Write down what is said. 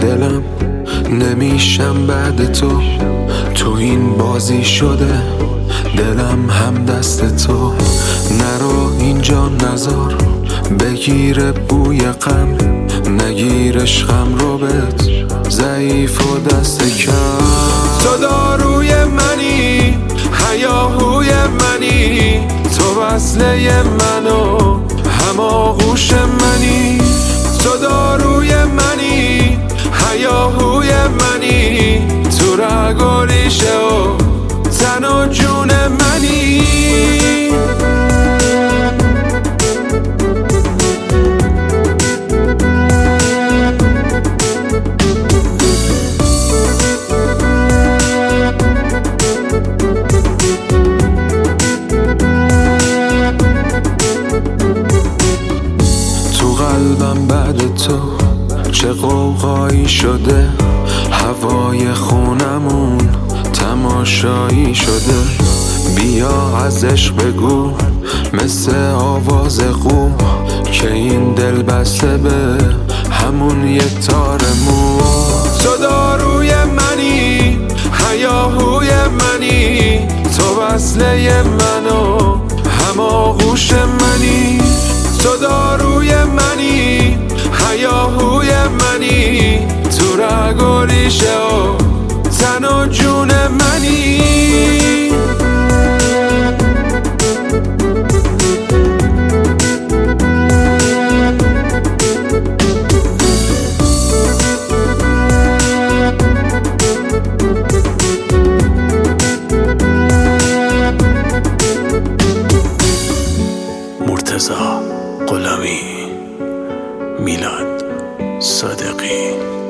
دلم نمیشم بعد تو این بازی شده دلم هم دست تو. نرو اینجا نزار بگیره بوی غم، نگیر عشقم رو بهت ضعیف و دست کم. تو داروی منی هیاهوی منی، تو وصله منو هماغوش منی. تو داروی منی هیاهوی منی، تو رگ و ریشه و تن و جون منی. قلبم بعد تو چه قوقایی شده، هوای خونمون تماشایی شده. بیا از عشق بگو مثل آواز قو که این دل بسته به همون یه تار مو. تو داروی منی هیاهوی منی، تو وصله منو هماغوش منی. تو داروی منی هیاهوی منی، تو رگ و ریشه و تن و جون منی. مرتضی غلامی، میلاد صادقی.